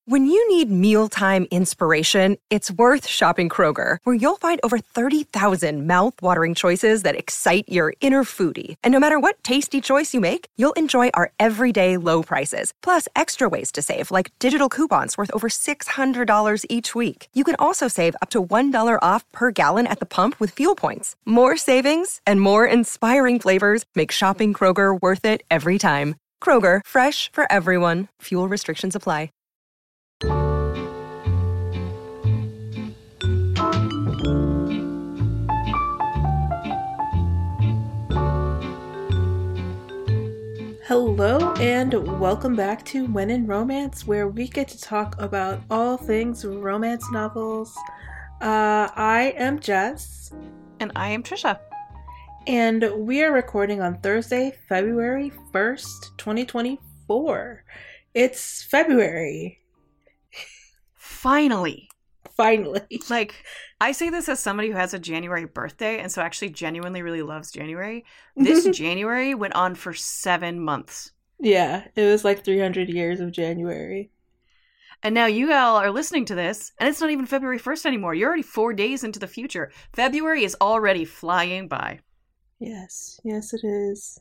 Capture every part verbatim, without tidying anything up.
When you need mealtime inspiration, it's worth shopping Kroger, where you'll find over thirty thousand mouth-watering choices that excite your inner foodie. And no matter what tasty choice you make, you'll enjoy our everyday low prices, plus extra ways to save, like digital coupons worth over six hundred dollars each week. You can also save up to one dollar off per gallon at the pump with fuel points. More savings and more inspiring flavors make shopping Kroger worth it every time. Kroger, fresh for everyone. Fuel restrictions apply. Hello and welcome back to When in Romance, where we get to talk about all things romance novels. Uh, I am Jess. And I am Trisha. And we are recording on Thursday, February first, twenty twenty-four. It's February. Finally. Finally. Like, I say this as somebody who has a January birthday, and so actually genuinely really loves January. This January went on for seven months. Yeah, it was like three hundred years of January. And now you all are listening to this, and it's not even February first anymore. You're already four days into the future. February is already flying by. Yes, yes it is.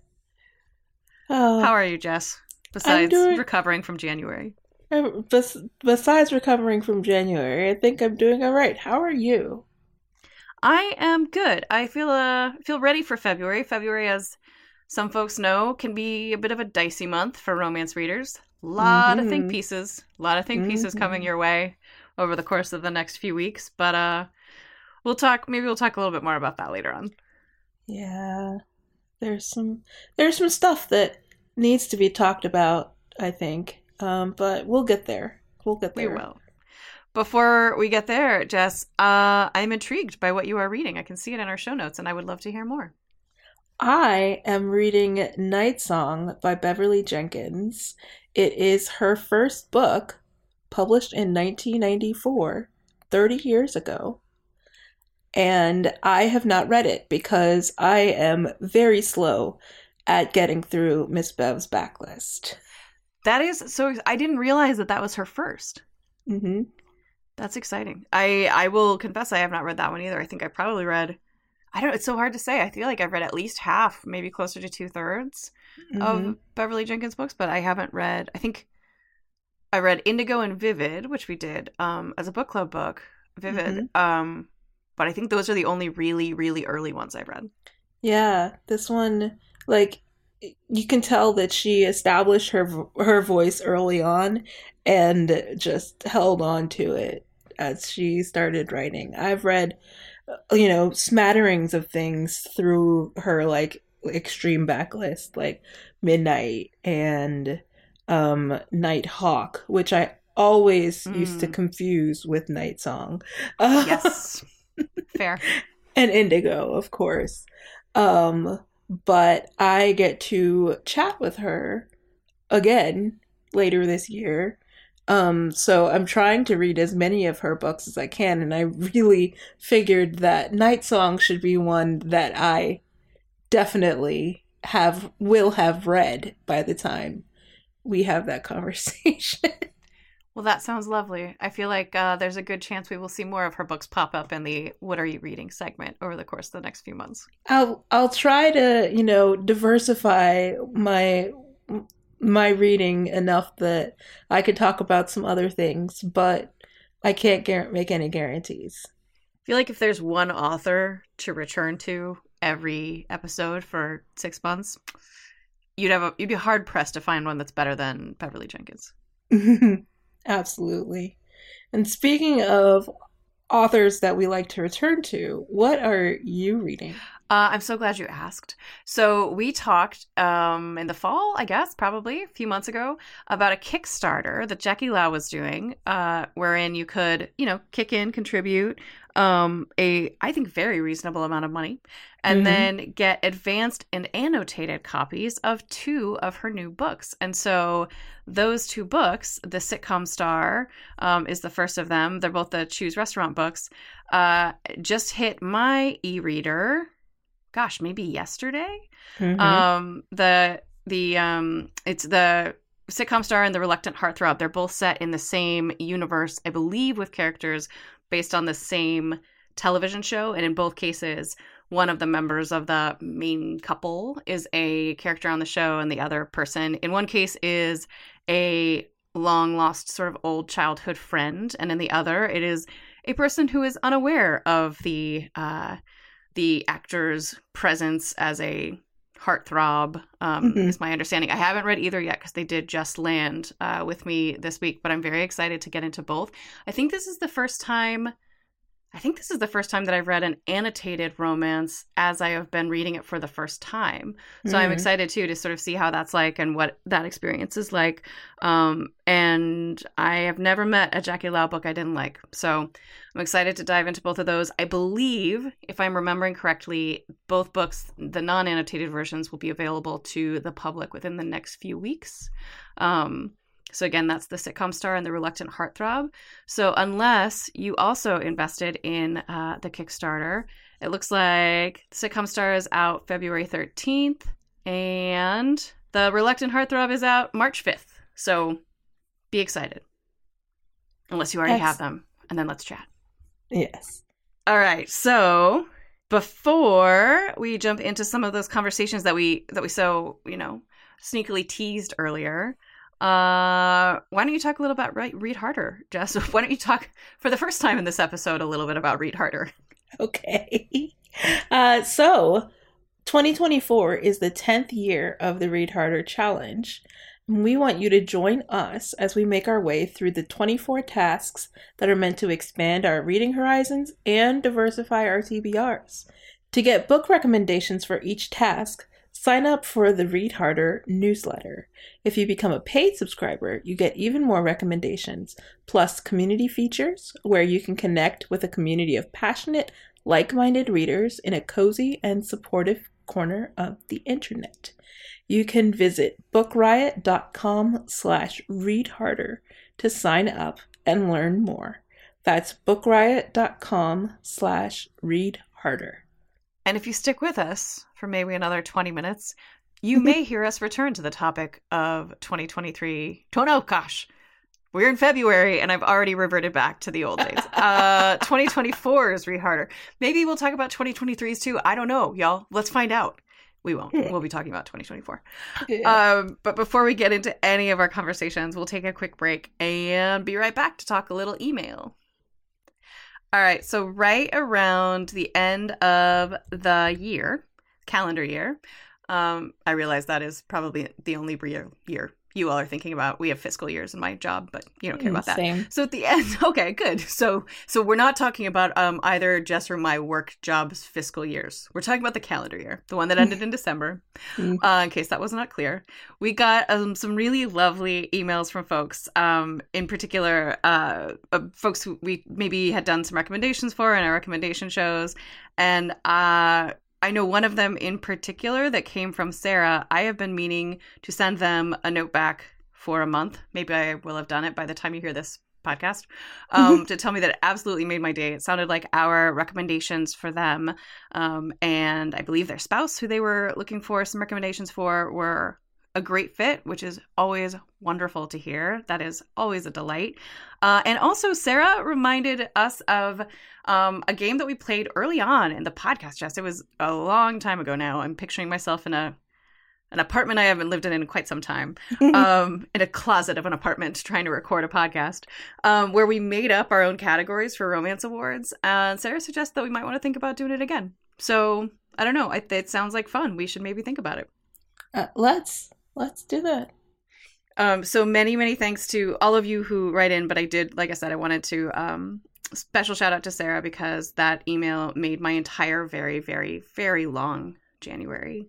Oh, How are you, Jess? Besides doing... recovering from January. Bes- besides recovering from January, I think I'm doing all right. How are you? I am good. I feel uh feel ready for February. February, as some folks know, can be a bit of a dicey month for romance readers. A lot mm-hmm. of think pieces, a lot of think mm-hmm. pieces coming your way over the course of the next few weeks. But uh, we'll talk. Maybe we'll talk a little bit more about that later on. Yeah, there's some there's some stuff that needs to be talked about, I think. Um, but we'll get there. We'll get there. We will. Before we get there, Jess, uh, I'm intrigued by what you are reading. I can see it in our show notes, and I would love to hear more. I am reading Night Song by Beverly Jenkins. It is her first book, published in nineteen ninety-four, thirty years ago. And I have not read it because I am very slow at getting through Miss Bev's backlist. That is so. I didn't realize that that was her first. Mm-hmm. That's exciting. I I will confess I have not read that one either. I think I probably read. I don't. It's so hard to say. I feel like I've read at least half, maybe closer to two thirds mm-hmm. of Beverly Jenkins books, but I haven't read. I think I read Indigo and Vivid, which we did um, as a book club book. Vivid. Mm-hmm. Um, but I think those are the only really really early ones I've read. Yeah, this one like. You can tell that she established her her voice early on and just held on to it as she started writing. I've read, you know, smatterings of things through her like extreme backlist, like Midnight and um, Night Hawk, which I always mm. used to confuse with Night Song. Yes, fair. And Indigo, of course. Um, But I get to chat with her again later this year. Um, so I'm trying to read as many of her books as I can. And I really figured that Night Song should be one that I definitely have, will have read by the time we have that conversation. Well, that sounds lovely. I feel like uh, there's a good chance we will see more of her books pop up in the What Are You Reading segment over the course of the next few months. I'll I'll try to, you know, diversify my my reading enough that I could talk about some other things, but I can't gar- make any guarantees. I feel like if there's one author to return to every episode for six months, you'd have a, you'd be hard pressed to find one that's better than Beverly Jenkins. Absolutely. And speaking of authors that we like to return to, what are you reading? Uh, I'm so glad you asked. So we talked um, in the fall, I guess, probably a few months ago, about a Kickstarter that Jackie Lau was doing, uh, wherein you could, you know, kick in, contribute um, a, I think, very reasonable amount of money, and mm-hmm. then get advanced and annotated copies of two of her new books. And so those two books, The Sitcom Star um, is the first of them. They're both the Choose Restaurant books. Uh, just hit my e-reader. Gosh, maybe yesterday. Mm-hmm. Um, the the um, it's the Sitcom Star and The Reluctant Heartthrob, they're both set in the same universe, I believe, with characters based on the same television show. And in both cases, one of the members of the main couple is a character on the show, and the other person, in one case, is a long lost sort of old childhood friend, and in the other, it is a person who is unaware of the uh, the actor's presence as a heartthrob, um, mm-hmm. is my understanding. I haven't read either yet because they did just land uh, with me this week, but I'm very excited to get into both. I think this is the first time I think this is the first time that I've read an annotated romance as I have been reading it for the first time. So mm. I'm excited, too, to sort of see how that's like and what that experience is like. Um, and I have never met a Jackie Lau book I didn't like. So I'm excited to dive into both of those. I believe, if I'm remembering correctly, both books, the non-annotated versions, will be available to the public within the next few weeks. Um So again, that's The Sitcom Star and The Reluctant Heartthrob. So unless you also invested in uh, the Kickstarter, it looks like The Sitcom Star is out February thirteenth and The Reluctant Heartthrob is out March fifth. So be excited. Unless you already Excellent. have them. And then let's chat. Yes. All right. So before we jump into some of those conversations that we that we so, you know, sneakily teased earlier, Uh, why don't you talk a little about Read Harder, Jess? Why don't you talk, for the first time in this episode, a little bit about Read Harder? Okay. Uh, so, twenty twenty-four is the tenth year of the Read Harder Challenge. And we want you to join us as we make our way through the twenty-four tasks that are meant to expand our reading horizons and diversify our T B Rs. To get book recommendations for each task, sign up for the Read Harder newsletter. If you become a paid subscriber, you get even more recommendations, plus community features where you can connect with a community of passionate, like-minded readers in a cozy and supportive corner of the internet. You can visit bookriot.com slash readharder to sign up and learn more. That's bookriot.com slash readharder. And if you stick with us for maybe another twenty minutes, you may hear us return to the topic of twenty twenty-three. Oh, no, gosh. We're in February, and I've already reverted back to the old days. Uh, twenty twenty-four is Read Harder. Maybe we'll talk about twenty twenty-threes too. I don't know, y'all. Let's find out. We won't. We'll be talking about twenty twenty-four. Yeah. Um, but before we get into any of our conversations, we'll take a quick break and be right back to talk a little email. All right, so right around the end of the year, calendar year, um, I realize that is probably the only year, year you all are thinking about. We have fiscal years in my job, but you don't care about that. Same. So at the end, okay, good. So so we're not talking about um, either Jess or my work job's fiscal years. We're talking about the calendar year, the one that ended in December, uh, in case that was not clear. We got um, some really lovely emails from folks, um, in particular, uh, uh, folks who we maybe had done some recommendations for in our recommendation shows. And uh I know one of them in particular that came from Sarah. I have been meaning to send them a note back for a month. Maybe I will have done it by the time you hear this podcast, um, mm-hmm. to tell me that it absolutely made my day. It sounded like our recommendations for them. Um, and I believe their spouse, who they were looking for some recommendations for, were a great fit, which is always wonderful to hear. That is always a delight. Uh, and also, Sarah reminded us of um, a game that we played early on in the podcast, Jess. It was a long time ago now. I'm picturing myself in a an apartment I haven't lived in in quite some time, um, in a closet of an apartment trying to record a podcast, um, where we made up our own categories for romance awards. And Sarah suggests that we might want to think about doing it again. So, I don't know. I, it sounds like fun. We should maybe think about it. Uh, let's. Let's do that. Um, so many, many thanks to all of you who write in. But I did, like I said, I wanted to um, special shout out to Sarah because that email made my entire very, very, very long January.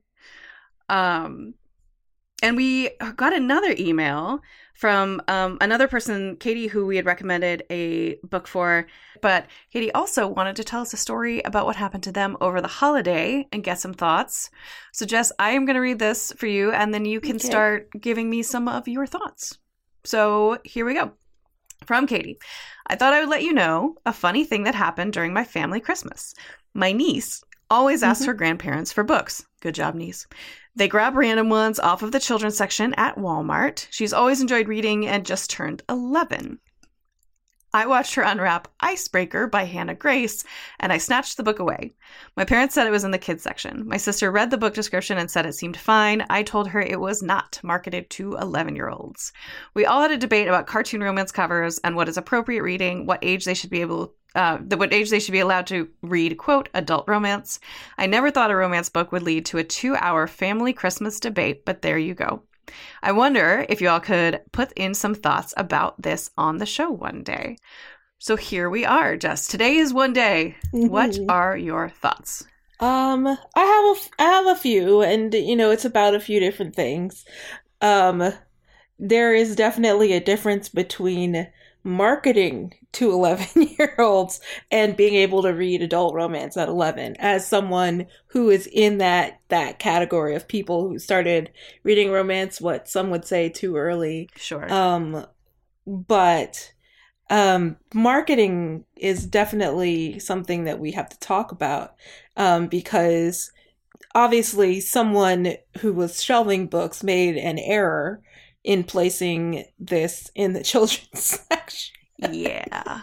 Um, and we got another email from um, another person, Katie, who we had recommended a book for. But Katie also wanted to tell us a story about what happened to them over the holiday and get some thoughts. So, Jess, I am going to read this for you, and then you can okay. start giving me some of your thoughts. So here we go. From Katie. I thought I would let you know a funny thing that happened during my family Christmas. My niece always asks mm-hmm. her grandparents for books. Good job, niece. They grab random ones off of the children's section at Walmart. She's always enjoyed reading and just turned eleven. I watched her unwrap Icebreaker by Hannah Grace, and I snatched the book away. My parents said it was in the kids section. My sister read the book description and said it seemed fine. I told her it was not marketed to eleven-year-olds. We all had a debate about cartoon romance covers and what is appropriate reading, what age they should be able Uh, the, what age they should be allowed to read, quote, adult romance. I never thought a romance book would lead to a two-hour family Christmas debate, but there you go. I wonder if you all could put in some thoughts about this on the show one day. So here we are, Jess. Today is one day. Mm-hmm. What are your thoughts? Um, I have a, I have a few, and, you know, it's about a few different things. Um, there is definitely a difference between marketing to eleven-year-olds and being able to read adult romance at eleven. As someone who is in that that category of people who started reading romance, what some would say too early. Sure. Um, but um, marketing is definitely something that we have to talk about, um, because obviously someone who was shelving books made an error in placing this in the children's section. Yeah.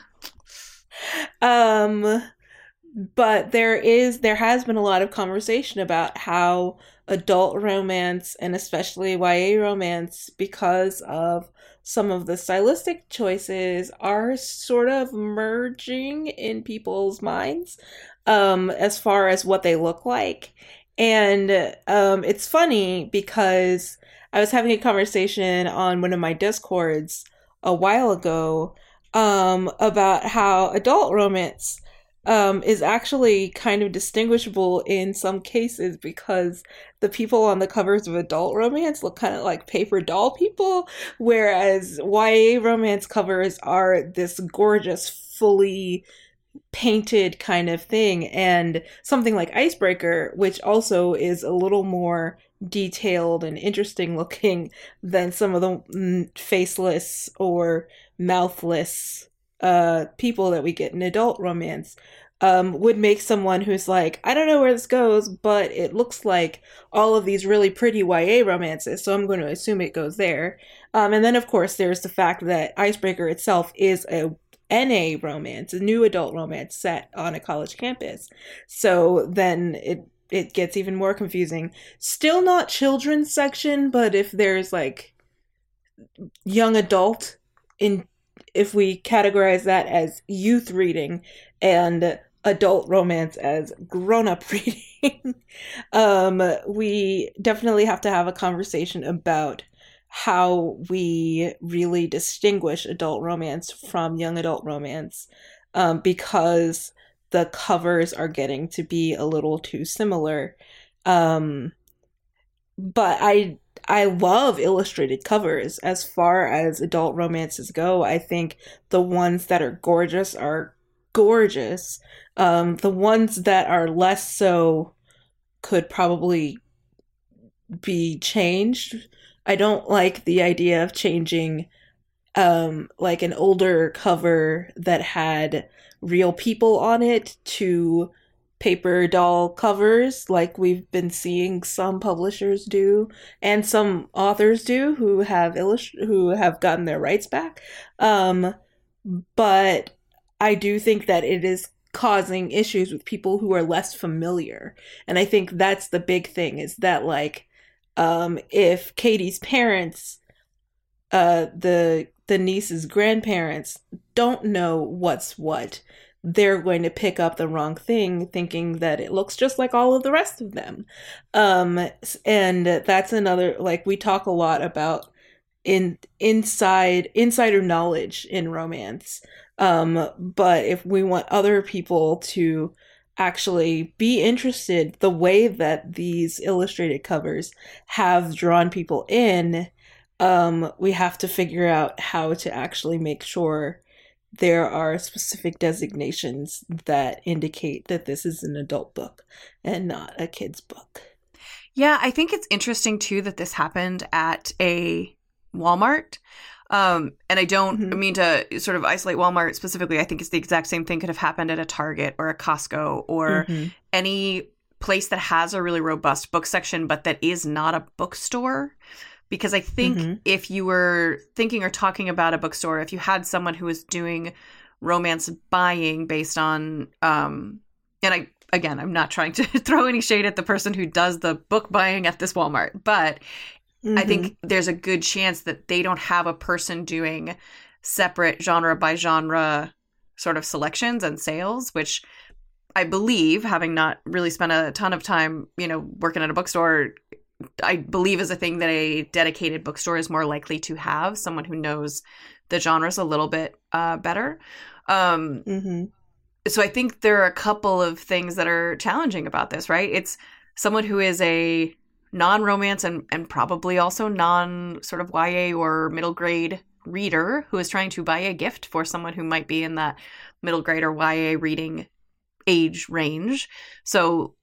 Um, but there is, there has been a lot of conversation about how adult romance, and especially Y A romance, because of some of the stylistic choices, are sort of merging in people's minds, um, as far as what they look like. And um, it's funny because I was having a conversation on one of my Discords a while ago um, about how adult romance um, is actually kind of distinguishable in some cases because the people on the covers of adult romance look kind of like paper doll people, whereas Y A romance covers are this gorgeous, fully painted kind of thing. And something like Icebreaker, which also is a little more detailed and interesting looking than some of the mm, faceless or mouthless uh people that we get in adult romance, um would make someone who's like, I don't know where this goes, but it looks like all of these really pretty Y A romances, so I'm going to assume it goes there. Um and then of course there's the fact that Icebreaker itself is a N A romance, a new adult romance set on a college campus, so then it it gets even more confusing. Still not children's section, but if there's like young adult, in if we categorize that as youth reading and adult romance as grown-up reading, um, we definitely have to have a conversation about how we really distinguish adult romance from young adult romance, um, because the covers are getting to be a little too similar. Um, but I I love illustrated covers as far as adult romances go. I think the ones that are gorgeous are gorgeous. Um, the ones that are less so could probably be changed. I don't like the idea of changing um, like an older cover that had real people on it to paper doll covers like we've been seeing some publishers do and some authors do who have illust- who have gotten their rights back. Um, but I do think that it is causing issues with people who are less familiar. And I think that's the big thing, is that like um, if Katie's parents, uh, the the niece's grandparents, don't know what's what, they're going to pick up the wrong thing thinking that it looks just like all of the rest of them. Um, and that's another, like, we talk a lot about in inside insider knowledge in romance. Um, but if we want other people to actually be interested the way that these illustrated covers have drawn people in, um, we have to figure out how to actually make sure there are specific designations that indicate that this is an adult book and not a kid's book. Yeah, I think it's interesting, too, that this happened at a Walmart. Um, and I don't mm-hmm. mean to sort of isolate Walmart specifically. I think it's the exact same thing could have happened at a Target or a Costco or mm-hmm. any place that has a really robust book section, but that is not a bookstore. Because I think mm-hmm. if you were thinking or talking about a bookstore, if you had someone who was doing romance buying based on, um, and I, again, I'm not trying to throw any shade at the person who does the book buying at this Walmart, but mm-hmm. I think there's a good chance that they don't have a person doing separate genre by genre sort of selections and sales, which I believe, having not really spent a ton of time, you know, working at a bookstore, I believe is a thing that a dedicated bookstore is more likely to have, someone who knows the genres a little bit uh, better. Um, mm-hmm. So I think there are a couple of things that are challenging about this, right? It's someone who is a non-romance and, and probably also non sort of Y A or middle grade reader who is trying to buy a gift for someone who might be in that middle grade or Y A reading age range. So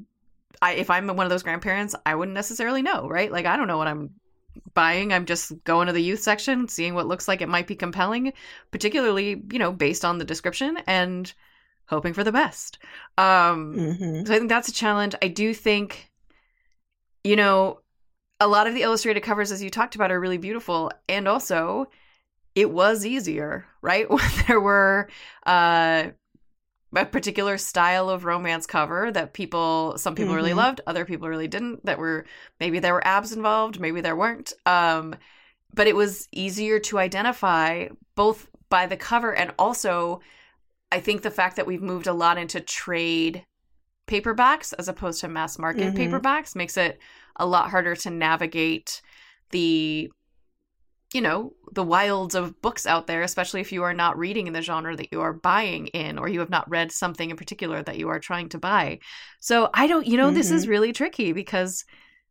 I, if I'm one of those grandparents, I wouldn't necessarily know, right? Like, I don't know what I'm buying. I'm just going to the youth section, seeing what looks like it might be compelling, particularly, you know, based on the description, and hoping for the best. Um, mm-hmm. So I think that's a challenge. I do think, you know, a lot of the illustrated covers, as you talked about, are really beautiful. And also, it was easier, right? When there were uh, a particular style of romance cover that people, some people mm-hmm. really loved, other people really didn't, that were, maybe there were abs involved, maybe there weren't. Um, but it was easier to identify both by the cover, and also I think the fact that we've moved a lot into trade paperbacks as opposed to mass market mm-hmm. paperbacks makes it a lot harder to navigate the, you know, the wilds of books out there, especially if you are not reading in the genre that you are buying in, or you have not read something in particular that you are trying to buy. So I don't, you know, mm-hmm. this is really tricky, because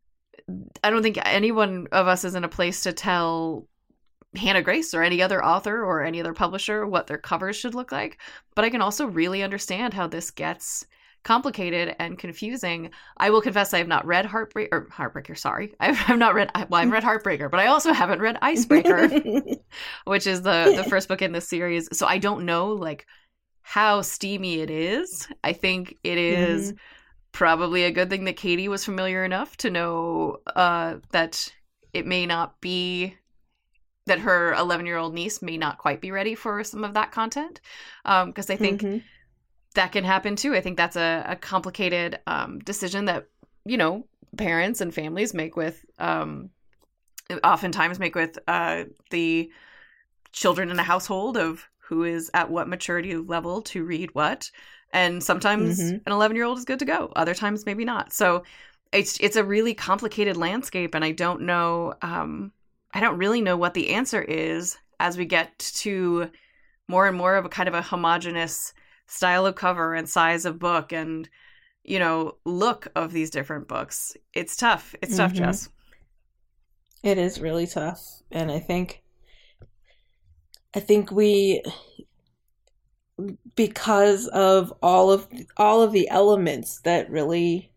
I don't think any one of us is in a place to tell Hannah Grace or any other author or any other publisher what their covers should look like. But I can also really understand how this gets complicated and confusing. I will confess I have not read Heartbreaker, or Heartbreaker, sorry. I have not read, well, I've read Heartbreaker, but I also haven't read Icebreaker, which is the, the first book in this series. So I don't know, like, how steamy it is. I think it is mm-hmm. probably a good thing that Katie was familiar enough to know uh, that it may not be, that her eleven-year-old niece may not quite be ready for some of that content. Um, because I think mm-hmm. that can happen too. I think that's a, a complicated um, decision that, you know, parents and families make with, um, oftentimes make with uh, the children in a household, of who is at what maturity level to read what. And sometimes mm-hmm. an eleven-year-old is good to go. Other times, maybe not. So it's it's a really complicated landscape, and I don't know, um, I don't really know what the answer is as we get to more and more of a kind of a homogenous style of cover and size of book and, you know, look of these different books. It's tough. It's tough, mm-hmm. Jess. It is really tough. And I think, I think we, because of all of, all of the elements that really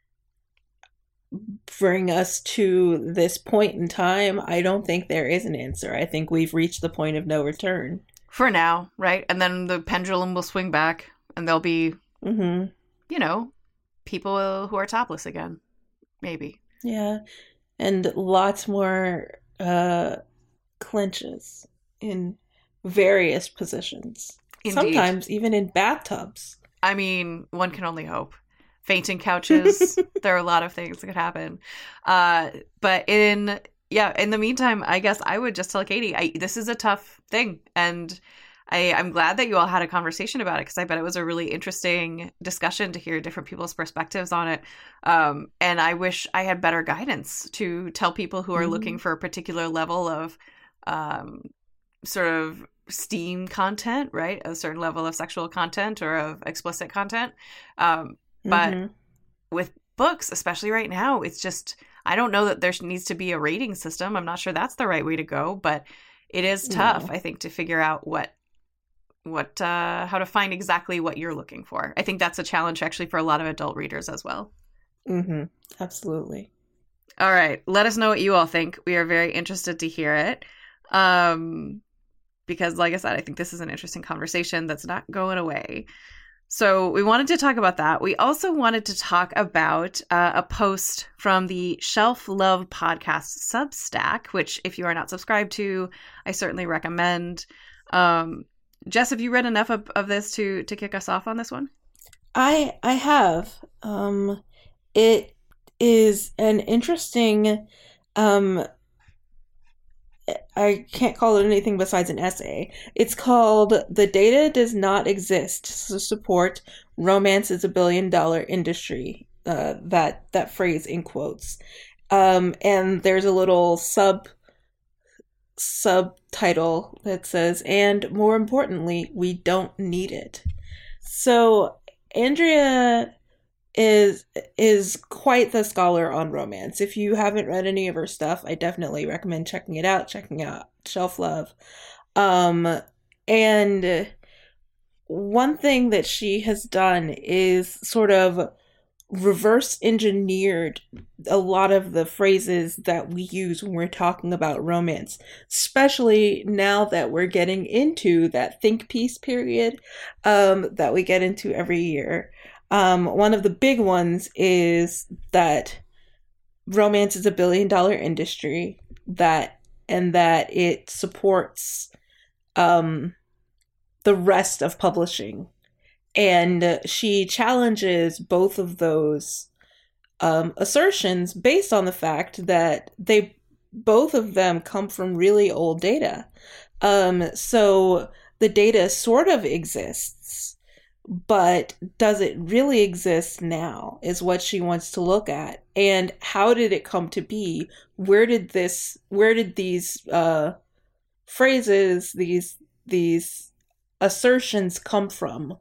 bring us to this point in time, I don't think there is an answer. I think we've reached the point of no return. For now, right? And then the pendulum will swing back, and there'll be, mm-hmm. you know, people who are topless again. Maybe. Yeah. And lots more uh, clenches in various positions. Indeed. Sometimes even in bathtubs. I mean, one can only hope. Fainting couches. There are a lot of things that could happen. Uh, but in... Yeah, in the meantime, I guess I would just tell Katie, I, this is a tough thing. And I, I'm glad that you all had a conversation about it, because I bet it was a really interesting discussion to hear different people's perspectives on it. Um, and I wish I had better guidance to tell people who are mm-hmm. looking for a particular level of um, sort of STEAM content, right? A certain level of sexual content or of explicit content. Um, but mm-hmm. with books, especially right now, it's just... I don't know that there needs to be a rating system. I'm not sure that's the right way to go, but it is tough, no. I think, to figure out what, what, uh, how to find exactly what you're looking for. I think that's a challenge actually for a lot of adult readers as well. Mm-hmm. Absolutely. All right. Let us know what you all think. We are very interested to hear it. Um, because like I said, I think this is an interesting conversation that's not going away. So we wanted to talk about that. We also wanted to talk about uh, a post from the Shelf Love Podcast Substack, which if you are not subscribed to, I certainly recommend. Um, Jess, have you read enough of, of this to to kick us off on this one? I I have. Um, it is an interesting. Um, I can't call it anything besides an essay. It's called "The Data Does Not Exist to Support Romance is a Billion Dollar Industry." Uh, that that phrase in quotes. Um, and there's a little sub subtitle that says, "And more importantly, we don't need it." So Andrea is is quite the scholar on romance. If you haven't read any of her stuff, I definitely recommend checking it out, checking out Shelf Love. Um, and one thing that she has done is sort of reverse engineered a lot of the phrases that we use when we're talking about romance, especially now that we're getting into that think piece period um, that we get into every year. Um, one of the big ones is that romance is a billion dollar industry, that and that it supports um, the rest of publishing. And she challenges both of those um, assertions based on the fact that they both of them come from really old data. Um, so the data sort of exists, but does it really exist now is what she wants to look at. And how did it come to be? Where did this, where did these uh, phrases, these, these assertions come from?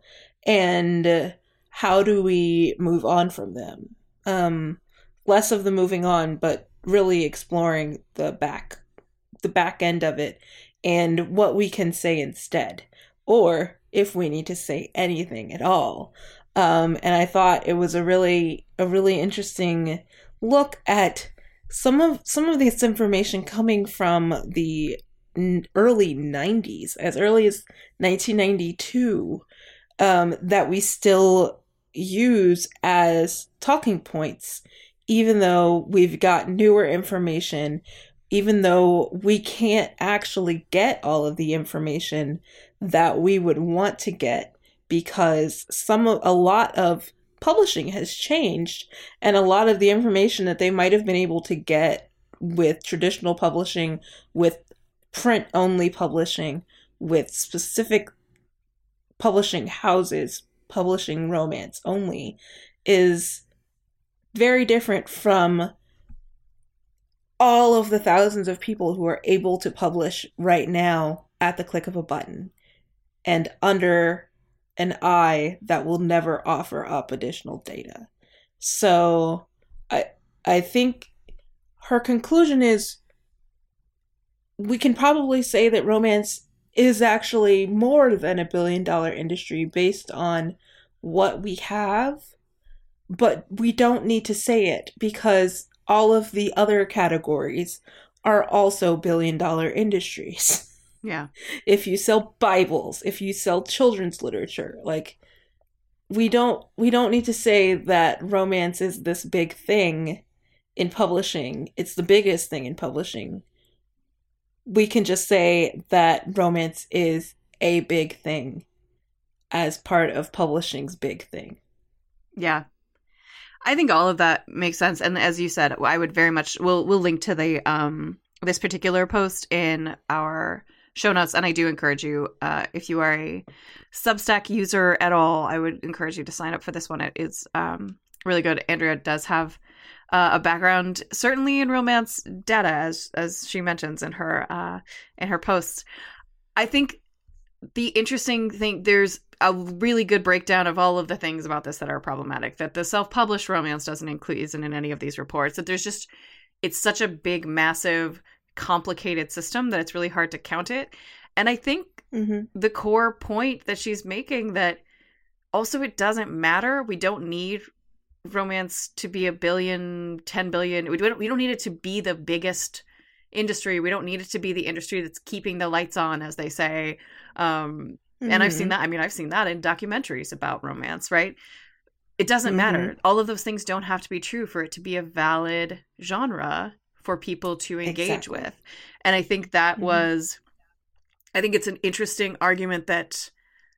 And how do we move on from them? Um, less of the moving on, but really exploring the back, the back end of it and what we can say instead. Or if we need to say anything at all. Um, and I thought it was a really, a really interesting look at some of, some of this information coming from the early nineties, as early as nineteen ninety-two, um, that we still use as talking points, even though we've got newer information, even though we can't actually get all of the information that we would want to get, because some of, a lot of publishing has changed, and a lot of the information that they might have been able to get with traditional publishing, with print-only publishing, with specific publishing houses publishing romance only, is very different from all of the thousands of people who are able to publish right now at the click of a button and under an eye that will never offer up additional data. So I I think her conclusion is we can probably say that romance is actually more than a billion dollar industry based on what we have, but we don't need to say it because all of the other categories are also billion dollar industries. Yeah. If you sell Bibles, if you sell children's literature, like we don't we don't need to say that romance is this big thing in publishing. It's the biggest thing in publishing. We can just say that romance is a big thing as part of publishing's big thing. Yeah. I think all of that makes sense. And as you said, I would very much, we'll, we'll link to the, um, this particular post in our show notes. And I do encourage you, uh, if you are a Substack user at all, I would encourage you to sign up for this one. It is, um, really good. Andrea does have uh, a background, certainly in romance data, as, as she mentions in her, uh, in her posts. I think the interesting thing, there's a really good breakdown of all of the things about this that are problematic, that the self-published romance doesn't include, isn't in any of these reports, that there's just, it's such a big, massive, complicated system that it's really hard to count it. And I think mm-hmm. the core point that she's making, that also it doesn't matter. We don't need romance to be a billion, ten billion. We don't, we don't need it to be the biggest industry. We don't need it to be the industry that's keeping the lights on, as they say. Um, Mm-hmm. And I've seen that. I mean, I've seen that in documentaries about romance, right? It doesn't mm-hmm. matter. All of those things don't have to be true for it to be a valid genre for people to engage exactly. with. And I think that mm-hmm. was, I think it's an interesting argument that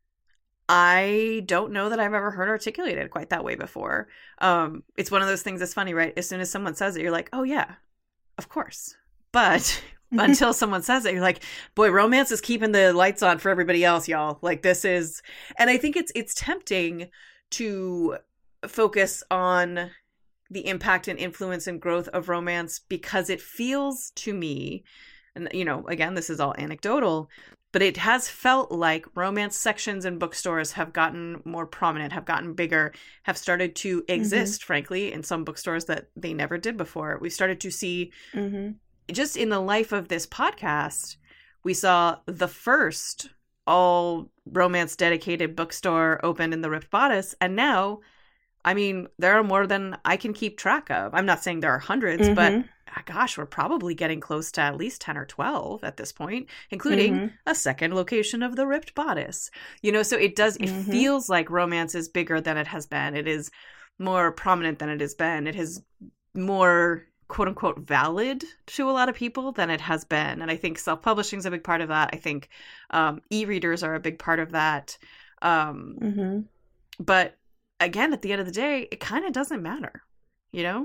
I don't know that I've ever heard articulated quite that way before. Um, it's one of those things that's funny, right? As soon as someone says it, you're like, oh yeah, of course. But until someone says it, you're like, boy, romance is keeping the lights on for everybody else, y'all. Like this is, and I think it's it's tempting to focus on the impact and influence and growth of romance because it feels to me, and you know, again, this is all anecdotal, but it has felt like romance sections in bookstores have gotten more prominent, have gotten bigger, have started to exist, mm-hmm. frankly, in some bookstores that they never did before. We started to see, mm-hmm. just in the life of this podcast, we saw the first all romance dedicated bookstore opened in the Ripped Bodice. And now, I mean, there are more than I can keep track of. I'm not saying there are hundreds, mm-hmm. but gosh, we're probably getting close to at least ten or twelve at this point, including mm-hmm. a second location of the Ripped Bodice. You know, so it does, it mm-hmm. feels like romance is bigger than it has been. It is more prominent than it has been. It is more, quote unquote, valid to a lot of people than it has been. And I think self-publishing is a big part of that. I think um, e-readers are a big part of that. Um, mm-hmm. But again, at the end of the day, it kind of doesn't matter, you know?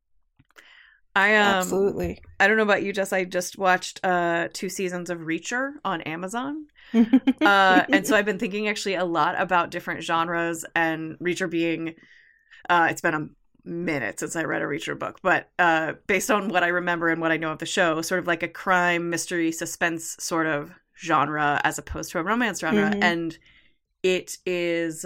I um, Absolutely. I don't know about you, Jess. I just watched uh, two seasons of Reacher on Amazon. uh, and so I've been thinking actually a lot about different genres, and Reacher being, uh, it's been a minute since I read a Reacher book, but uh, based on what I remember and what I know of the show, sort of like a crime, mystery, suspense sort of genre as opposed to a romance genre. Mm-hmm. And it is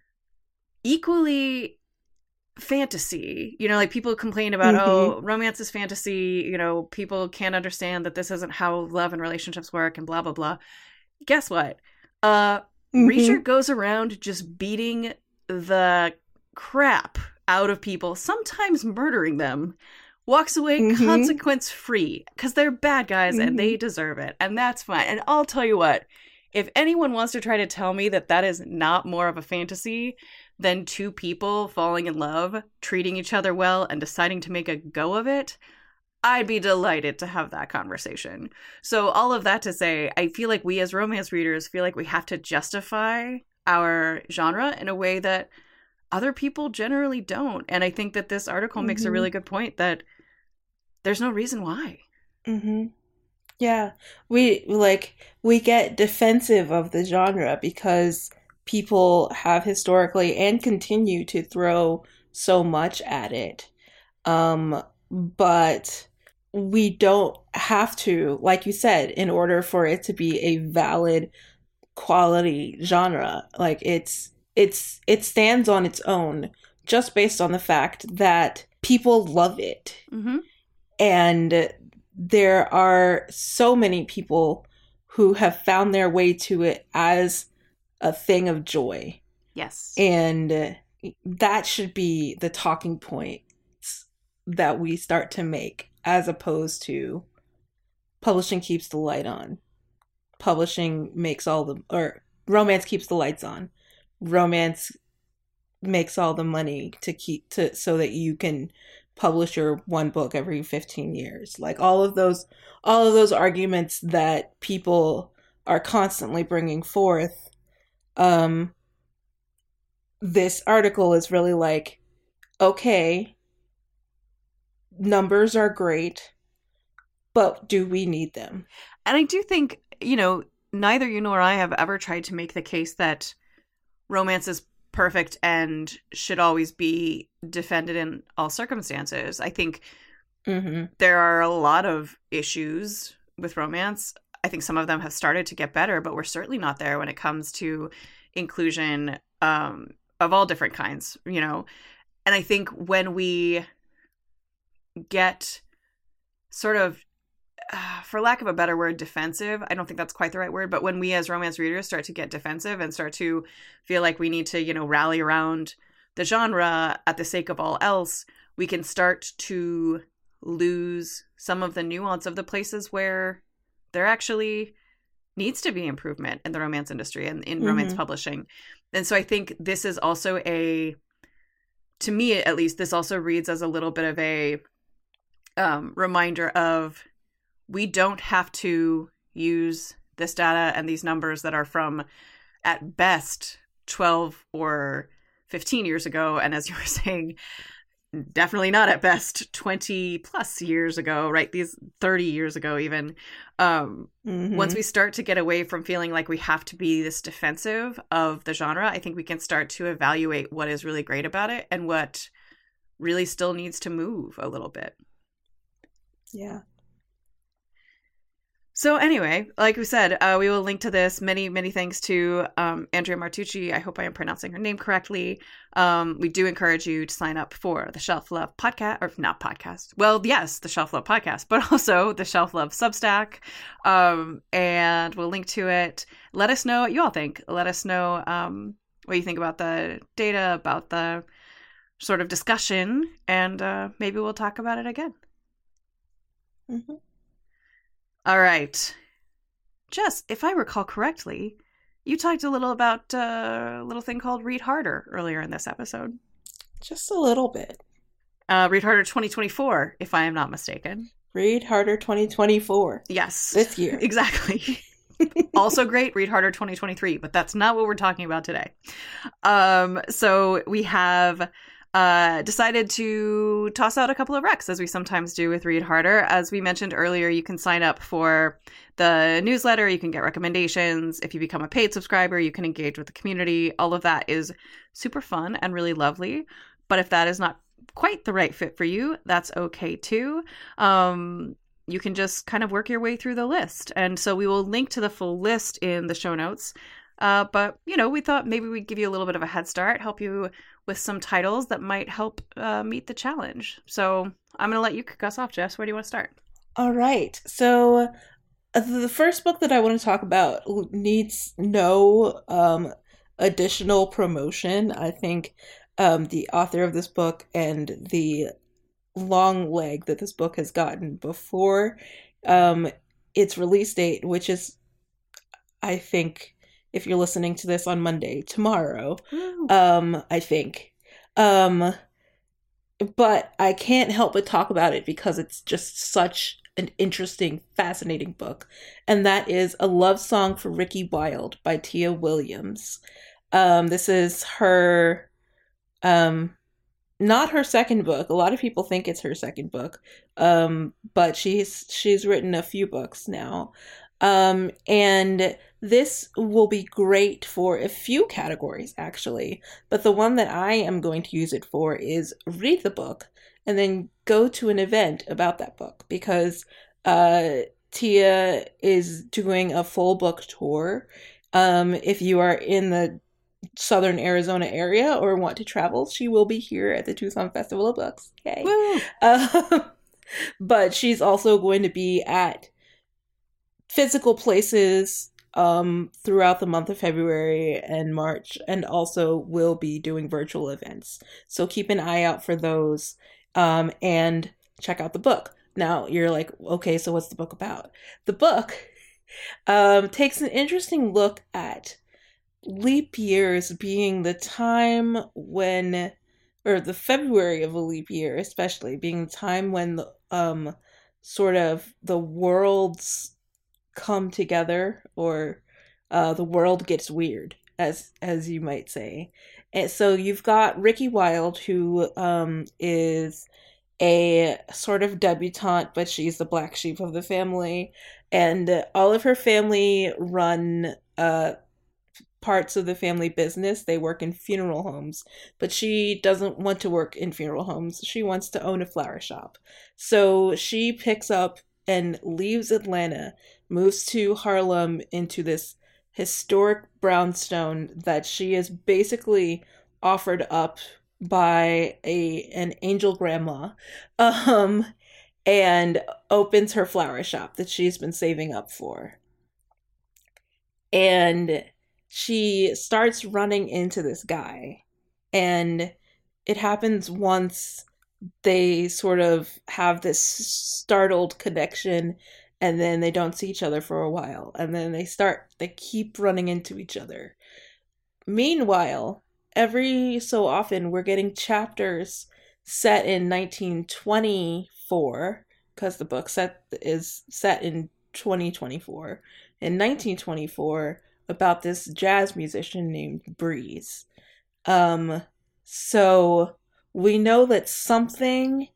equally fantasy, you know, like people complain about, mm-hmm. oh, romance is fantasy, you know, people can't understand that this isn't how love and relationships work and blah, blah, blah. Guess what? Uh, mm-hmm. Reacher goes around just beating the crap out of people, sometimes murdering them, walks away mm-hmm. consequence free because they're bad guys mm-hmm. and they deserve it. And that's fine. And I'll tell you what, if anyone wants to try to tell me that that is not more of a fantasy than two people falling in love, treating each other well, and deciding to make a go of it, I'd be delighted to have that conversation. So all of that to say, I feel like we as romance readers feel like we have to justify our genre in a way that other people generally don't. And I think that this article mm-hmm. makes a really good point that there's no reason why. Mm-hmm. Yeah. We, like, we get defensive of the genre because people have historically and continue to throw so much at it. Um, but we don't have to, like you said, in order for it to be a valid quality genre. Like it's, it's, it stands on its own just based on the fact that people love it. Mm-hmm. And there are so many people who have found their way to it as a thing of joy. Yes. And that should be the talking points that we start to make, as opposed to publishing keeps the light on. Publishing makes all the, or romance keeps the lights on. Romance makes all the money to keep, to, so that you can publish your one book every fifteen years. Like all of those, all of those arguments that people are constantly bringing forth. Um, this article is really like, okay, numbers are great, but do we need them? And I do think, you know, neither you nor I have ever tried to make the case that romance is perfect and should always be defended in all circumstances. I think mm-hmm. there are a lot of issues with romance. I think some of them have started to get better, but we're certainly not there when it comes to inclusion um, of all different kinds, you know? And I think when we get sort of, uh, for lack of a better word, defensive, I don't think that's quite the right word, but when we as romance readers start to get defensive and start to feel like we need to, you know, rally around the genre at the sake of all else, we can start to lose some of the nuance of the places where they're actually needs to be improvement in the romance industry and in Mm-hmm. romance publishing. And so I think this is also a, to me at least, this also reads as a little bit of a um, reminder of, we don't have to use this data and these numbers that are from, at best, twelve or fifteen years ago. And as you were saying, definitely not at best twenty plus years ago, right? These thirty years ago, even. Um, Mm-hmm. Once we start to get away from feeling like we have to be this defensive of the genre, I think we can start to evaluate what is really great about it and what really still needs to move a little bit. Yeah. So anyway, like we said, uh, we will link to this. Many, many thanks to um, Andrea Martucci. I hope I am pronouncing her name correctly. Um, we do encourage you to sign up for the Shelf Love podcast, or not podcast. Well, yes, the Shelf Love podcast, but also the Shelf Love Substack. Um, and we'll link to it. Let us know what you all think. Let us know um, what you think about the data, about the sort of discussion, and uh, maybe we'll talk about it again. Mm-hmm. All right. Jess, if I recall correctly, you talked a little about uh, a little thing called Read Harder earlier in this episode. Just a little bit. Uh, Read Harder twenty twenty-four, if I am not mistaken. Read Harder twenty twenty-four. Yes. This year. Exactly. Also great, Read Harder twenty twenty-three, but that's not what we're talking about today. Um, so we have uh, decided to toss out a couple of recs, as we sometimes do with Read Harder. As we mentioned earlier, you can sign up for the newsletter. You can get recommendations. If you become a paid subscriber, you can engage with the community. All of that is super fun and really lovely. But if that is not quite the right fit for you, that's okay too. Um, you can just kind of work your way through the list. And so we will link to the full list in the show notes. Uh, but, you know, we thought maybe we'd give you a little bit of a head start, help you with some titles that might help uh, meet the challenge. So I'm going to let you kick us off, Jess. Where do you want to start? All right. So uh, the first book that I want to talk about needs no um, additional promotion. I think um, the author of this book and the long leg that this book has gotten before um, its release date, which is, I think, if you're listening to this on Monday, tomorrow, um, I think. Um, but I can't help but talk about it because it's just such an interesting, fascinating book. And that is A Love Song for Ricky Wilde by Tia Williams. Um, this is her, um, not her second book. A lot of people think it's her second book. Um, but she's, she's written a few books now. Um, and this will be great for a few categories, actually. But the one that I am going to use it for is read the book and then go to an event about that book, because uh, Tia is doing a full book tour. Um, if you are in the Southern Arizona area or want to travel, she will be here at the Tucson Festival of Books. Yay. Uh, but she's also going to be at physical places um, throughout the month of February and March, and also will be doing virtual events. So keep an eye out for those um, and check out the book. Now you're like, okay, so what's the book about? The book um, takes an interesting look at leap years being the time when, or the February of a leap year especially, being the time when the um, sort of the world's come together, or uh, the world gets weird, as as you might say. And so you've got Ricky Wilde, who um, is a sort of debutante, but she's the black sheep of the family, and all of her family run uh, parts of the family business. They work in funeral homes, but she doesn't want to work in funeral homes. She wants to own a flower shop. So she picks up and leaves Atlanta, moves to Harlem, into this historic brownstone that she is basically offered up by a an angel grandma, um, and opens her flower shop that she's been saving up for. And she starts running into this guy, and it happens once. They sort of have this startled connection, and then they don't see each other for a while, and then they start, they keep running into each other. Meanwhile, every so often we're getting chapters set in nineteen twenty-four, because the book set is set in twenty twenty-four. In nineteen twenty-four, about this jazz musician named Breeze. Um, so we know that something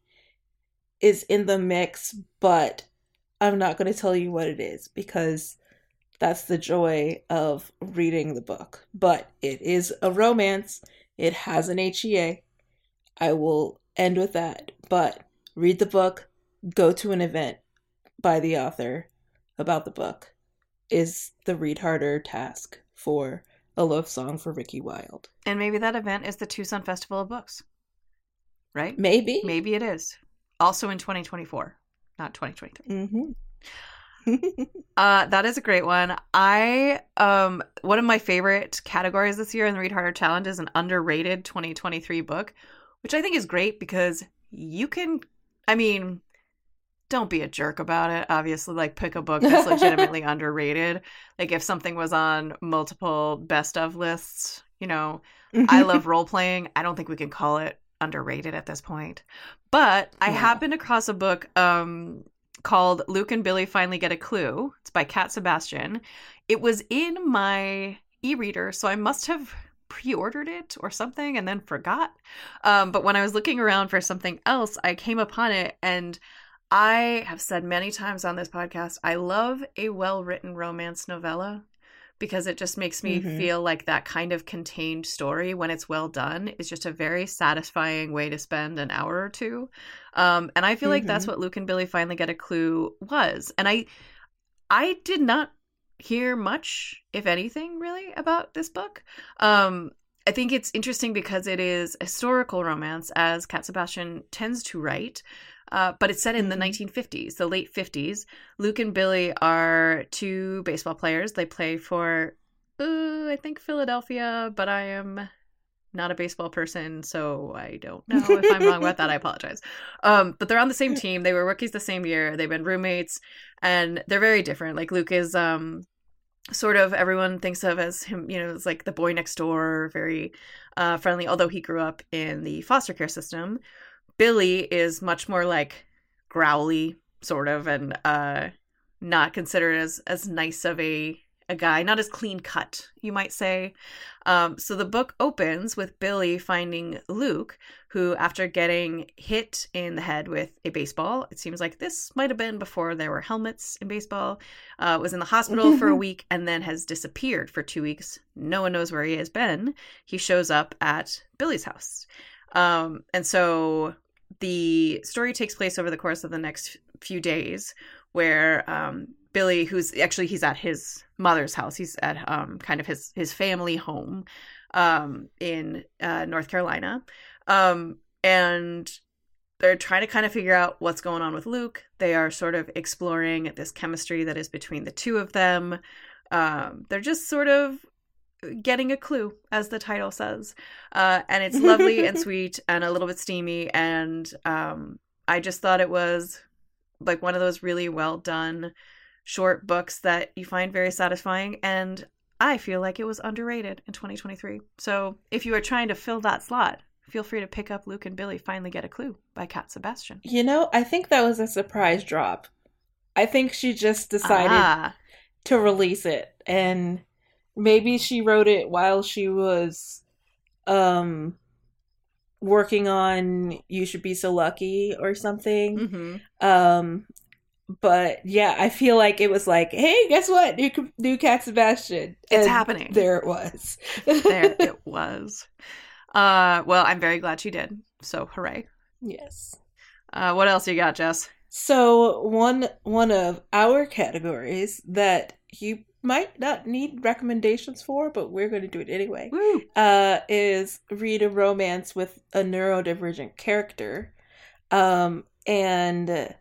is in the mix, but I'm not going to tell you what it is, because that's the joy of reading the book. But it is a romance. It has an H E A. I will end with that. But read the book, go to an event by the author about the book, is the read harder task for A Love Song for Ricky Wilde. And maybe that event is the Tucson Festival of Books, right? Maybe. Maybe it is. Also in twenty twenty-four, not twenty twenty-three. Mm-hmm. uh, that is a great one. I um one of my favorite categories this year in the Read Harder Challenge is an underrated twenty twenty-three book, which I think is great because you can, I mean, don't be a jerk about it. Obviously, like, pick a book that's legitimately underrated. Like, if something was on multiple best of lists, you know, I love role playing. I don't think we can call it underrated at this point. But I yeah. happened across a book um, called Luke and Billy Finally Get a Clue. It's by Cat Sebastian. It was in my e-reader, so I must have pre-ordered it or something and then forgot. Um, but when I was looking around for something else, I came upon it, and I have said many times on this podcast, I love a well-written romance novella because it just makes me mm-hmm. feel like that kind of contained story, when it's well done, is just a very satisfying way to spend an hour or two. Um, and I feel mm-hmm. like that's what Luke and Billy Finally Get a Clue was. And I, I did not hear much, if anything, really, about this book. Um, I think it's interesting because it is a historical romance, as Cat Sebastian tends to write. Uh, but it's set in the nineteen fifties, the late fifties. Luke and Billy are two baseball players. They play for, uh, I think, Philadelphia, but I am not a baseball person, so I don't know if I'm wrong about that. I apologize. Um, but they're on the same team. They were rookies the same year. They've been roommates, and they're very different. Like, Luke is um, sort of, everyone thinks of as him, you know, as like the boy next door, very uh, friendly, although he grew up in the foster care system. Billy is much more like growly, sort of, and uh, not considered as, as nice of a, a guy, not as clean cut, you might say. Um, so the book opens with Billy finding Luke, who, after getting hit in the head with a baseball, it seems like this might have been before there were helmets in baseball, uh, was in the hospital for a week and then has disappeared for two weeks. No one knows where he has been. He shows up at Billy's house. Um, and so the story takes place over the course of the next few days, where um, Billy, who's actually, he's at his mother's house. He's at um, kind of his, his family home um, in uh, North Carolina. Um, and they're trying to kind of figure out what's going on with Luke. They are sort of exploring this chemistry that is between the two of them. Um, they're just sort of getting a clue, as the title says. Uh, and it's lovely and sweet and a little bit steamy. And um, I just thought it was like one of those really well done short books that you find very satisfying. And I feel like it was underrated in twenty twenty-three. So if you are trying to fill that slot, feel free to pick up Luke and Billy Finally Get a Clue by Cat Sebastian. You know, I think that was a surprise drop. I think she just decided ah. to release it, and maybe she wrote it while she was um, working on You Should Be So Lucky or something. Mm-hmm. Um, but yeah, I feel like it was like, hey, guess what? New, new Cat Sebastian. It's and happening. There it was. There it was. Uh, well, I'm very glad she did. So hooray. Yes. Uh, what else you got, Jess? So one one of our categories that you might not need recommendations for, but we're going to do it anyway, Woo. Uh, is read a romance with a neurodivergent character. Um, and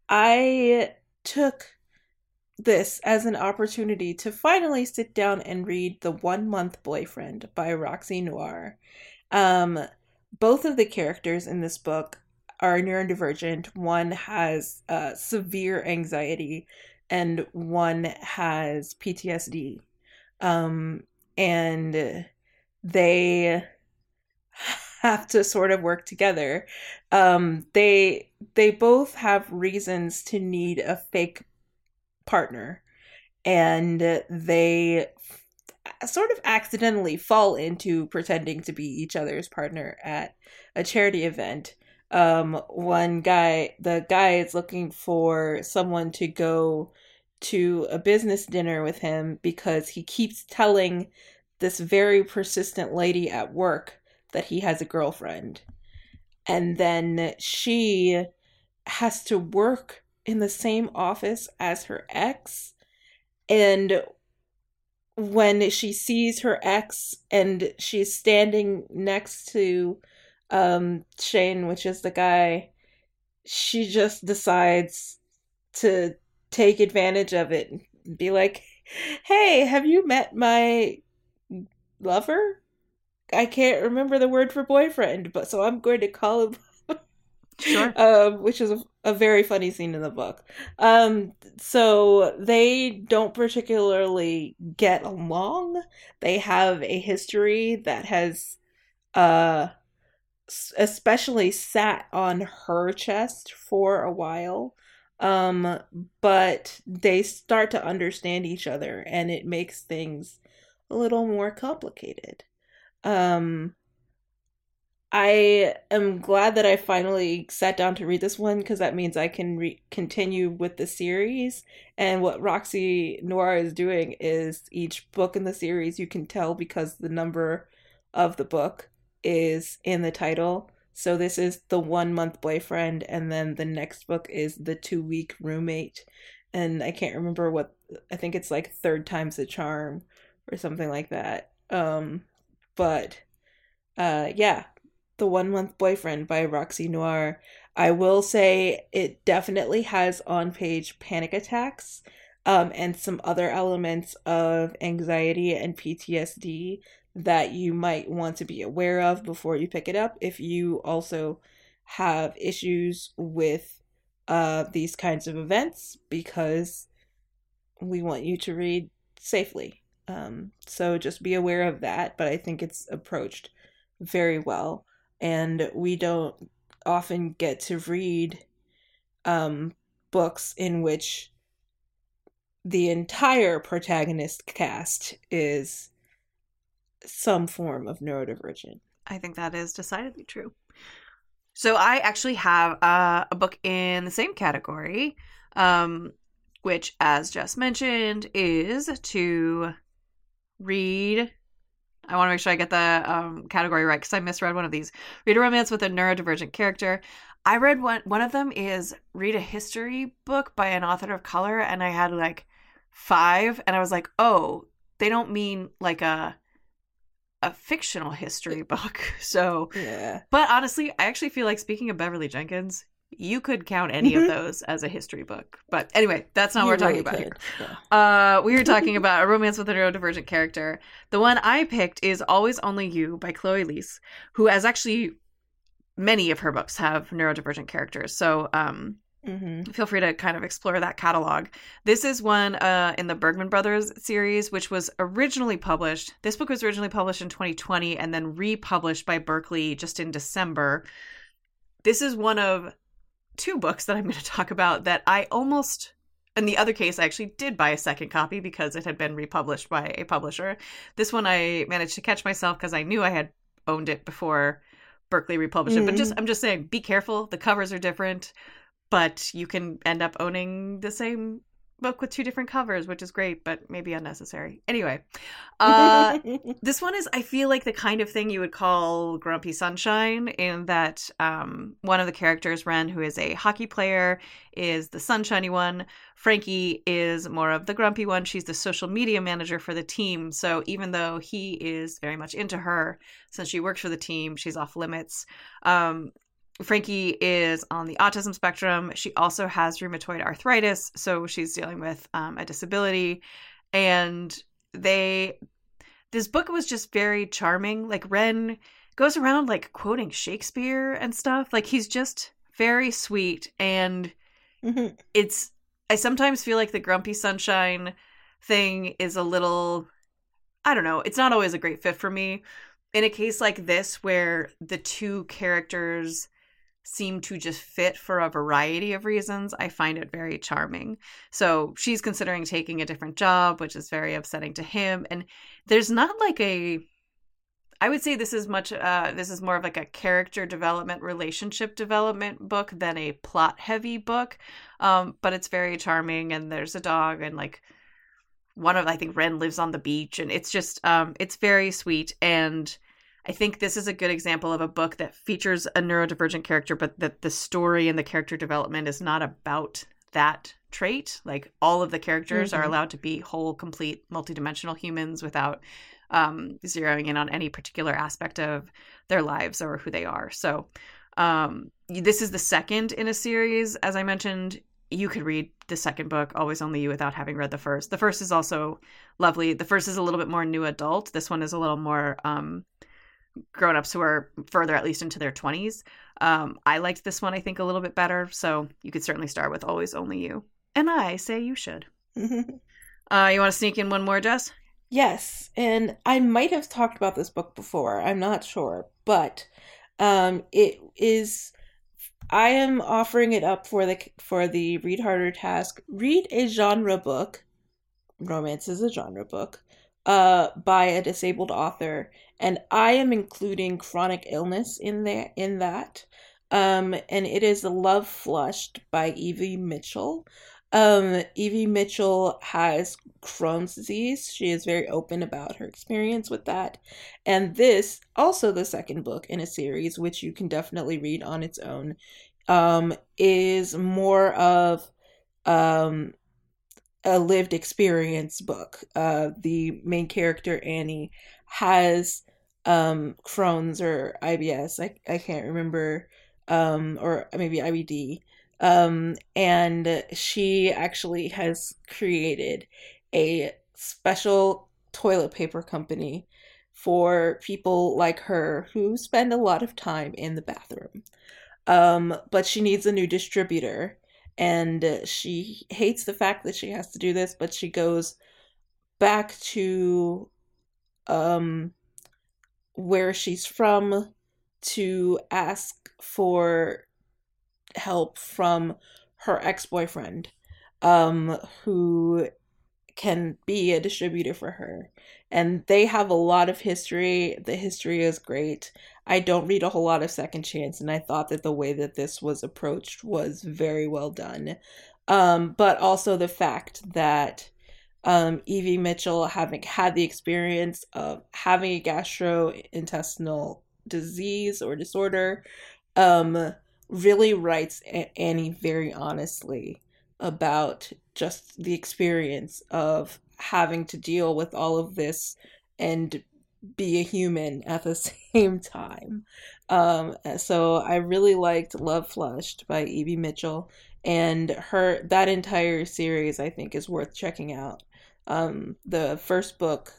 I took this as an opportunity to finally sit down and read The One Month Boyfriend by Roxy Noir. Um, both of the characters in this book are neurodivergent. One has uh, severe anxiety and one has P T S D. Um, and they have to sort of work together. Um, they they both have reasons to need a fake partner, and they sort of accidentally fall into pretending to be each other's partner at a charity event. Um, one guy, the guy is looking for someone to go to a business dinner with him because he keeps telling this very persistent lady at work that he has a girlfriend. And then she has to work in the same office as her ex. And when she sees her ex and she's standing next to um, Shane, which is the guy, she just decides to take advantage of it and be like, hey, have you met my lover? I can't remember the word for boyfriend, but so I'm going to call him. Sure. Um, which is a, a very funny scene in the book. Um, so they don't particularly get along. They have a history that has uh, especially sat on her chest for a while. Um, but they start to understand each other, and it makes things a little more complicated. Um, I am glad that I finally sat down to read this one, because that means I can re- continue with the series. And what Roxy Noir is doing is each book in the series, you can tell because the number of the book is in the title. So this is the one month boyfriend, and then the next book is the two week roommate. And I can't remember what, I think it's like third time's the charm or something like that. Um, but uh, yeah. The One Month Boyfriend by Roxy Noir. I will say it definitely has on-page panic attacks um, and some other elements of anxiety and P T S D that you might want to be aware of before you pick it up if you also have issues with uh, these kinds of events, because we want you to read safely. Um, so just be aware of that, but I think it's approached very well. And we don't often get to read um, books in which the entire protagonist cast is some form of neurodivergent. I think that is decidedly true. So I actually have uh, a book in the same category, um, which, as Jess mentioned, is to read... I want to make sure I get the um, category right because I misread one of these. Read a romance with a neurodivergent character. I read one. One of them is read a history book by an author of color, and I had like five, and I was like, oh, they don't mean like a a fictional history book. So, yeah. But honestly, I actually feel like, speaking of Beverly Jenkins, you could count any mm-hmm. of those as a history book. But anyway, that's not you what we're really talking could. about here. Uh, we were talking about a romance with a neurodivergent character. The one I picked is Always Only You by Chloe Leese, who has actually, many of her books have neurodivergent characters. So um, mm-hmm. feel free to kind of explore that catalog. This is one uh, in the Bergman Brothers series, which was originally published. This book was originally published in twenty twenty and then republished by Berkley just in December. This is one of two books that I'm going to talk about that I almost, in the other case, I actually did buy a second copy because it had been republished by a publisher. This one I managed to catch myself because I knew I had owned it before Berkley republished mm-hmm. it. But just I'm just saying, be careful. The covers are different, but you can end up owning the same book with two different covers, which is great, but maybe unnecessary. Anyway, uh, this one is, I feel like, the kind of thing you would call Grumpy Sunshine, in that um, one of the characters, Ren, who is a hockey player, is the sunshiny one. Frankie is more of the grumpy one. She's the social media manager for the team. So even though he is very much into her, since she works for the team, she's off limits. Um, Frankie is on the autism spectrum. She also has rheumatoid arthritis, so she's dealing with um, a disability. And they, this book was just very charming. Like, Ren goes around like quoting Shakespeare and stuff. Like, he's just very sweet, and mm-hmm. it's I sometimes feel like the Grumpy Sunshine thing is a little, I don't know, it's not always a great fit for me. In a case like this, where the two characters seem to just fit for a variety of reasons, I find it very charming. So she's considering taking a different job, which is very upsetting to him. And there's not like a, I would say this is much, uh, this is more of like a character development, relationship development book than a plot heavy book. Um, but it's very charming, and there's a dog, and like one of, I think Ren lives on the beach, and it's just, um, it's very sweet. And I think this is a good example of a book that features a neurodivergent character, but that the story and the character development is not about that trait. Like, all of the characters mm-hmm. are allowed to be whole, complete, multidimensional humans without um, zeroing in on any particular aspect of their lives or who they are. So um, this is the second in a series. As I mentioned, you could read the second book, Always Only You, without having read the first. The first is also lovely. The first is a little bit more new adult. This one is a little more um, grown-ups who are further, at least into their twenties. Um, I liked this one, I think, a little bit better. So you could certainly start with Always Only You. And I say you should. uh, you want to sneak in one more, Jess? Yes. And I might have talked about this book before. I'm not sure. But um, it is... I am offering it up for the for the Read Harder task. Read a genre book. Romance is a genre book. Uh, by a disabled author, and I am including chronic illness in there in that. Um, and it is Love Flushed by Evie Mitchell. Um, Evie Mitchell has Crohn's disease. She is very open about her experience with that. And this, also the second book in a series, which you can definitely read on its own, um, is more of um, a lived experience book. Uh, the main character, Annie, has um, Crohn's or I B S. I, I can't remember, um, or maybe I B D. Um, and she actually has created a special toilet paper company for people like her who spend a lot of time in the bathroom. Um, but she needs a new distributor, and she hates the fact that she has to do this, but she goes back to um, where she's from to ask for help from her ex-boyfriend, um, who can be a distributor for her. And they have a lot of history. The history is great. I don't read a whole lot of Second Chance, and I thought that the way that this was approached was very well done. Um, but also the fact that um, Evie Mitchell, having had the experience of having a gastrointestinal disease or disorder, um, really writes a- Annie very honestly about just the experience of having to deal with all of this and be a human at the same time. Um, so I really liked Love Flushed by Evie Mitchell, and her that entire series I think is worth checking out. Um, the first book,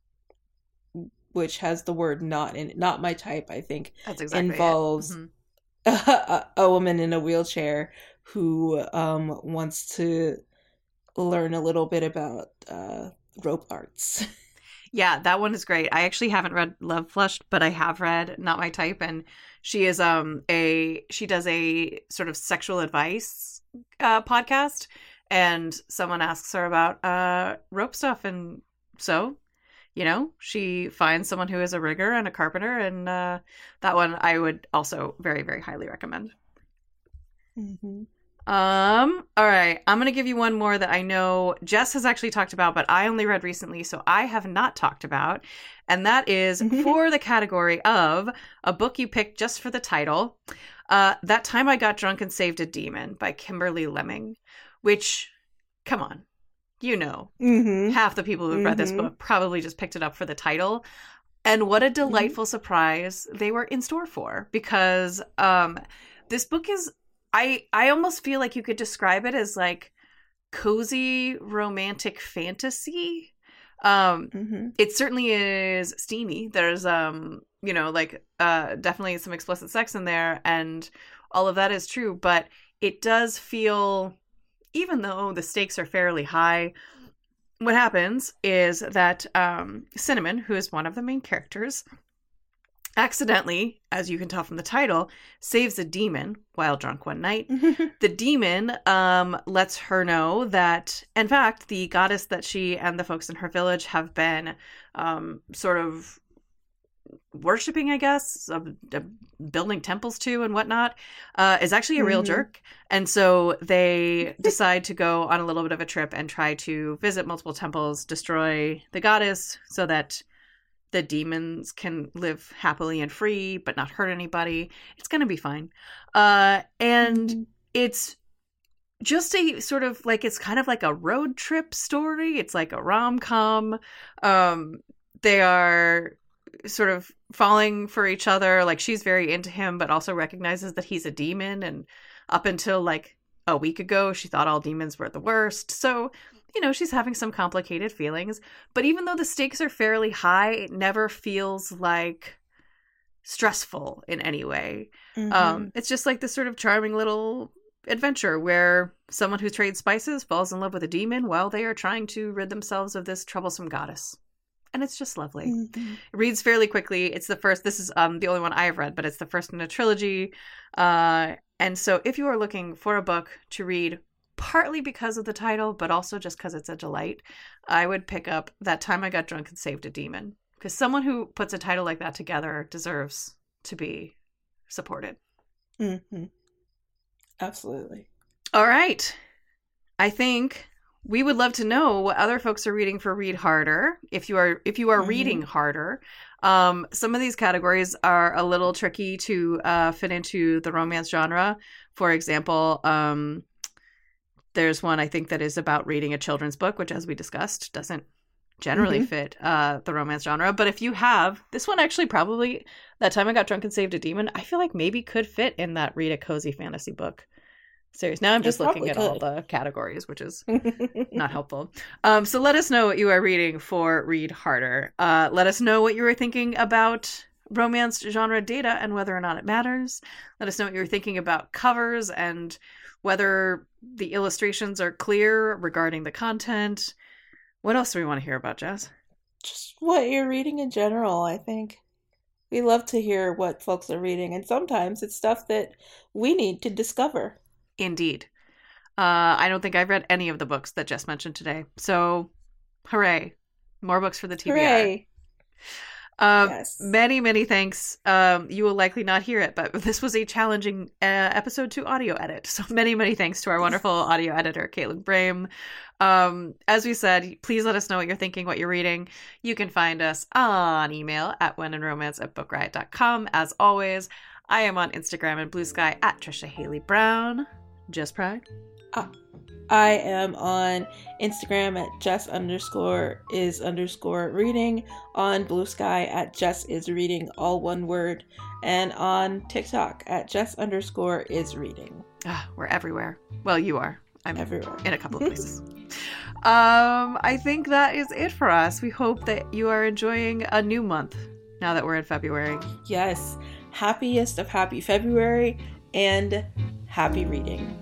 which has the word "not" in it, "not my type," I think, That's exactly involves mm-hmm. a, a woman in a wheelchair who um, wants to learn a little bit about uh, rope arts. Yeah, that one is great. I actually haven't read Love Flushed, but I have read Not My Type, and she is um a she does a sort of sexual advice uh, podcast, and someone asks her about uh rope stuff, and so you know she finds someone who is a rigger and a carpenter, and uh, that one I would also very very highly recommend. Mm-hmm. Um, all right. I'm going to give you one more that I know Jess has actually talked about, but I only read recently, so I have not talked about. And that is for the category of a book you picked just for the title. Uh, That Time I Got Drunk and Saved a Demon by Kimberly Lemming, which, come on, you know, mm-hmm. half the people who've mm-hmm. read this book probably just picked it up for the title. And what a delightful mm-hmm. surprise they were in store for, because um, this book is I, I almost feel like you could describe it as like cozy romantic fantasy. Um, mm-hmm. It certainly is steamy. There's, um, you know, like uh, definitely some explicit sex in there, and all of that is true. But it does feel even though the stakes are fairly high, what happens is that um, Cinnamon, who is one of the main characters, accidentally, as you can tell from the title, saves a demon while drunk one night. The demon um, lets her know that, in fact, the goddess that she and the folks in her village have been um, sort of worshipping, I guess, uh, building temples to and whatnot, uh, is actually a real mm-hmm. jerk. And so they decide to go on a little bit of a trip and try to visit multiple temples, destroy the goddess so that the demons can live happily and free, but not hurt anybody. It's going to be fine. Uh, and mm-hmm. it's just a sort of like, it's kind of like a road trip story. It's like a rom-com. Um, they are sort of falling for each other. Like, she's very into him, but also recognizes that he's a demon. And up until like a week ago, she thought all demons were the worst. So, you know, she's having some complicated feelings. But even though the stakes are fairly high, it never feels like stressful in any way. Mm-hmm. Um, it's just like this sort of charming little adventure where someone who trades spices falls in love with a demon while they are trying to rid themselves of this troublesome goddess. And it's just lovely. Mm-hmm. It reads fairly quickly. It's the first, this is um, the only one I've read, but it's the first in a trilogy. Uh, and so if you are looking for a book to read, partly because of the title, but also just because it's a delight, I would pick up That Time I Got Drunk and Saved a Demon. Because someone who puts a title like that together deserves to be supported. Mm-hmm. Absolutely. All right. I think we would love to know what other folks are reading for Read Harder. If you are if you are mm-hmm. reading harder, um, some of these categories are a little tricky to uh, fit into the romance genre. For example, um, there's one I think that is about reading a children's book, which, as we discussed, doesn't generally mm-hmm. fit uh, the romance genre. But if you have this one, actually, probably That Time I Got Drunk and Saved a Demon, I feel like maybe could fit in that read a cozy fantasy book. Serious. Now I'm just looking at could. all the categories, which is not helpful. Um, so let us know what you are reading for Read Harder. Uh, let us know what you were thinking about romance genre data and whether or not it matters. Let us know what you were thinking about covers and whether the illustrations are clear regarding the content. What else do we want to hear about, Jess? Just what you're reading in general, I think. We love to hear what folks are reading, and sometimes it's stuff that we need to discover. Indeed. Uh, I don't think I've read any of the books that Jess mentioned today. So, hooray. More books for the T B R. Hooray. Um, yes. Many, many thanks. Um, you will likely not hear it, but this was a challenging uh, episode to audio edit. So many, many thanks to our wonderful audio editor, Caitlin Brame. Um, as we said, please let us know what you're thinking, what you're reading. You can find us on email at wheninromance at book riot dot com. As always, I am on Instagram and Blue Sky at Trisha Haley Brown. Just Pride. Uh, I am on Instagram at Jess underscore is underscore reading, on Blue Sky at Jess is reading, all one word, and on TikTok at Jess underscore is reading. Ah, we're everywhere. Well, you are. I'm everywhere in a couple of places. um, I think that is it for us. We hope that you are enjoying a new month now that we're in February. Yes. Happiest of happy February and happy reading.